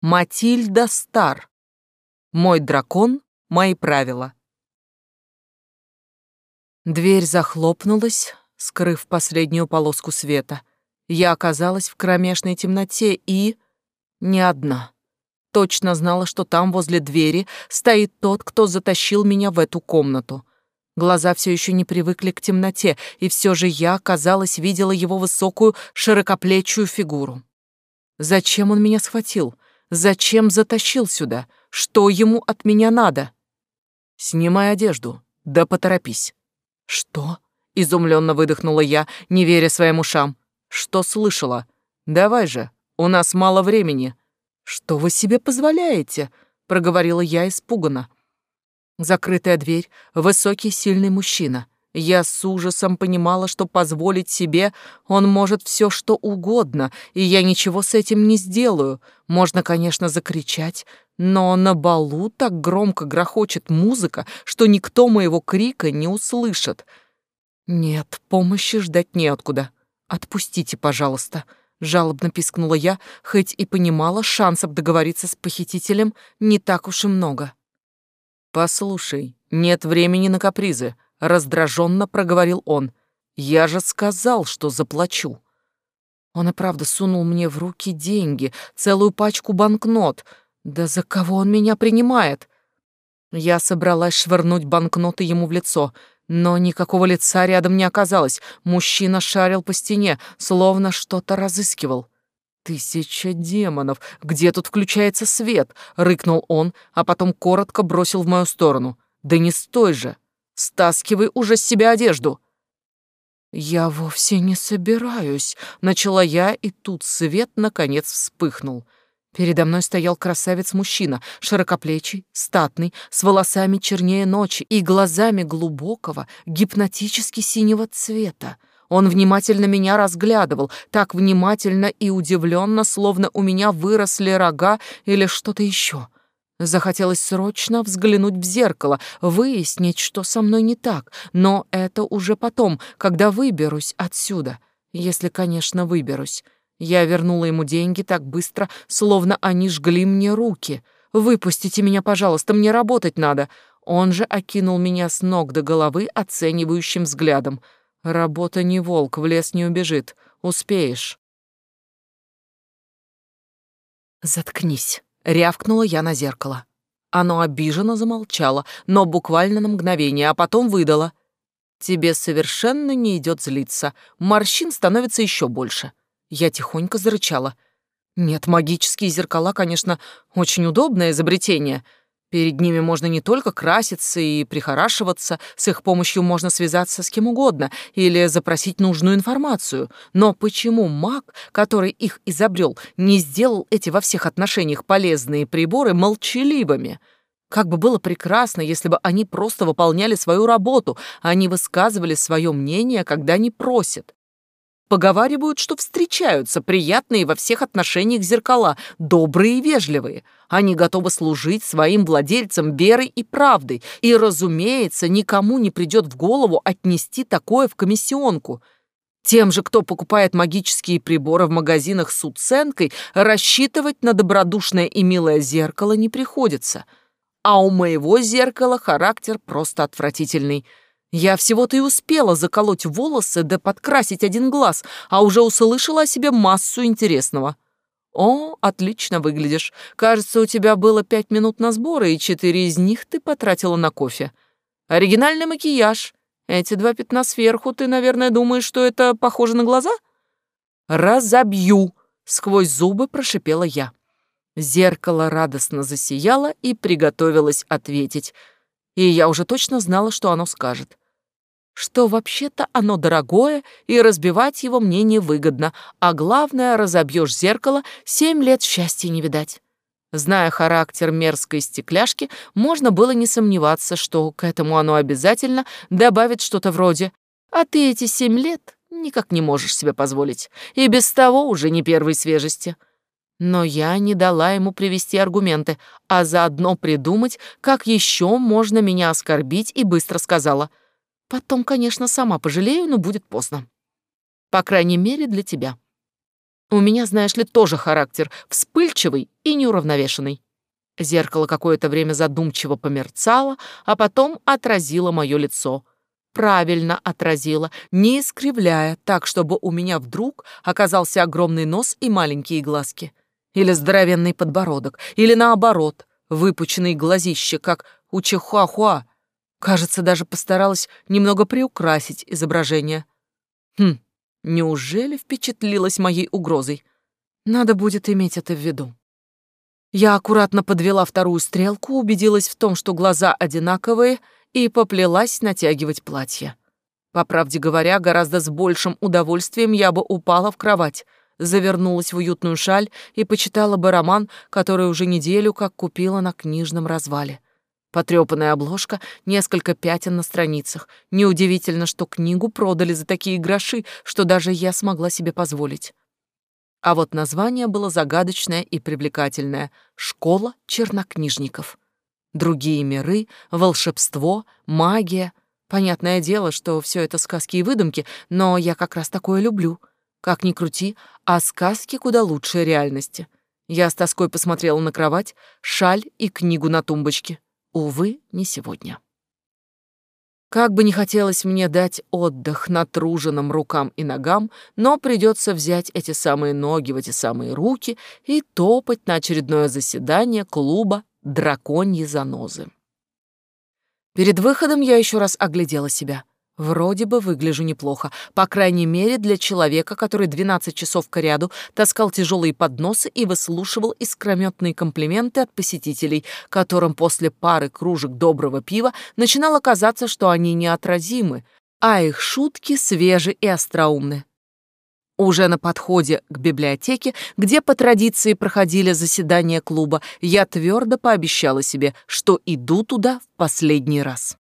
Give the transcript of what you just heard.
Матильда Стар. Мой дракон, мои правила. Дверь захлопнулась, скрыв последнюю полоску света. Я оказалась в кромешной темноте и... не одна. Точно знала, что там, возле двери, стоит тот, кто затащил меня в эту комнату. Глаза все еще не привыкли к темноте, и все же я, казалось, видела его высокую, широкоплечую фигуру. Зачем он меня схватил? Зачем затащил сюда? Что ему от меня надо? Снимай одежду, да поторопись. Что? Изумленно выдохнула я, не веря своим ушам. Что слышала? Давай же, у нас мало времени. Что вы себе позволяете? Проговорила я испуганно. Закрытая дверь, высокий сильный мужчина. Я с ужасом понимала, что позволить себе он может все, что угодно, и я ничего с этим не сделаю. Можно, конечно, закричать, но на балу так громко грохочет музыка, что никто моего крика не услышит. Нет, помощи ждать неоткуда. Отпустите, пожалуйста. Жалобно пискнула я, хоть и понимала, шансов договориться с похитителем не так уж и много. «Послушай, нет времени на капризы», — раздраженно проговорил он. «Я же сказал, что заплачу». Он и правда сунул мне в руки деньги, целую пачку банкнот. Да за кого он меня принимает? Я собралась швырнуть банкноты ему в лицо, но никакого лица рядом не оказалось. Мужчина шарил по стене, словно что-то разыскивал. «Тысяча демонов! Где тут включается свет?» — рыкнул он, а потом коротко бросил в мою сторону. «Да не стой же! Стаскивай уже с себя одежду!» «Я вовсе не собираюсь», — начала я, и тут свет наконец вспыхнул. Передо мной стоял красавец-мужчина, широкоплечий, статный, с волосами чернее ночи и глазами глубокого, гипнотически синего цвета. Он внимательно меня разглядывал, так внимательно и удивленно, словно у меня выросли рога или что-то еще. Захотелось срочно взглянуть в зеркало, выяснить, что со мной не так, но это уже потом, когда выберусь отсюда, если, конечно, выберусь. Я вернула ему деньги так быстро, словно они жгли мне руки. «Выпустите меня, пожалуйста, мне работать надо». Он же окинул меня с ног до головы оценивающим взглядом. «Работа не волк, в лес не убежит. Успеешь». «Заткнись», — рявкнула я на зеркало. Оно обиженно замолчало, но буквально на мгновение, а потом выдало. «Тебе совершенно не идет злиться. Морщин становится еще больше». Я тихонько зарычала. Нет, магические зеркала, конечно, очень удобное изобретение. Перед ними можно не только краситься и прихорашиваться, с их помощью можно связаться с кем угодно или запросить нужную информацию. Но почему маг, который их изобрел, не сделал эти во всех отношениях полезные приборы молчаливыми? Как бы было прекрасно, если бы они просто выполняли свою работу, а не высказывали свое мнение, когда они просят. Поговаривают, что встречаются приятные во всех отношениях зеркала, добрые и вежливые. Они готовы служить своим владельцам верой и правдой, и, разумеется, никому не придет в голову отнести такое в комиссионку. Тем же, кто покупает магические приборы в магазинах с уценкой, рассчитывать на добродушное и милое зеркало не приходится. А у моего зеркала характер просто отвратительный. Я всего-то и успела заколоть волосы да подкрасить один глаз, а уже услышала о себе массу интересного. «О, отлично выглядишь. Кажется, у тебя было 5 минут на сборы, и 4 из них ты потратила на кофе. Оригинальный макияж. Эти 2 пятна сверху, ты, наверное, думаешь, что это похоже на глаза?» «Разобью!» — сквозь зубы прошипела я. Зеркало радостно засияло и приготовилось ответить. И я уже точно знала, что оно скажет. Что вообще-то оно дорогое, и разбивать его мне невыгодно, а главное, разобьешь зеркало, 7 лет счастья не видать. Зная характер мерзкой стекляшки, можно было не сомневаться, что к этому оно обязательно добавит что-то вроде «А ты эти 7 лет никак не можешь себе позволить, и без того уже не первой свежести». Но я не дала ему привести аргументы, а заодно придумать, как еще можно меня оскорбить, и быстро сказала: «Потом, конечно, сама пожалею, но будет поздно. По крайней мере, для тебя». У меня, знаешь ли, тоже характер вспыльчивый и неуравновешенный. Зеркало какое-то время задумчиво померцало, а потом отразило мое лицо. Правильно отразило, не искривляя, так, чтобы у меня вдруг оказался огромный нос и маленькие глазки. Или здоровенный подбородок, или наоборот, выпученные глазища, как у чихуахуа. Кажется, даже постаралась немного приукрасить изображение. Неужели впечатлилась моей угрозой? Надо будет иметь это в виду. Я аккуратно подвела вторую стрелку, убедилась в том, что глаза одинаковые, и поплелась натягивать платье. По правде говоря, гораздо с большим удовольствием я бы упала в кровать, завернулась в уютную шаль и почитала бы роман, который уже неделю как купила на книжном развале. Потрёпанная обложка, несколько пятен на страницах. Неудивительно, что книгу продали за такие гроши, что даже я смогла себе позволить. А вот название было загадочное и привлекательное — «Школа чернокнижников». Другие миры, волшебство, магия. Понятное дело, что все это сказки и выдумки, но я как раз такое люблю. Как ни крути, а сказки куда лучше реальности. Я с тоской посмотрела на кровать, шаль и книгу на тумбочке. Увы, не сегодня. Как бы не хотелось мне дать отдых натруженным рукам и ногам, но придется взять эти самые ноги в эти самые руки и топать на очередное заседание клуба «Драконьи занозы». Перед выходом я еще раз оглядела себя. Вроде бы выгляжу неплохо, по крайней мере для человека, который 12 часов кряду таскал тяжелые подносы и выслушивал искрометные комплименты от посетителей, которым после пары кружек доброго пива начинало казаться, что они неотразимы, а их шутки свежи и остроумны. Уже на подходе к библиотеке, где по традиции проходили заседания клуба, я твердо пообещала себе, что иду туда в последний раз.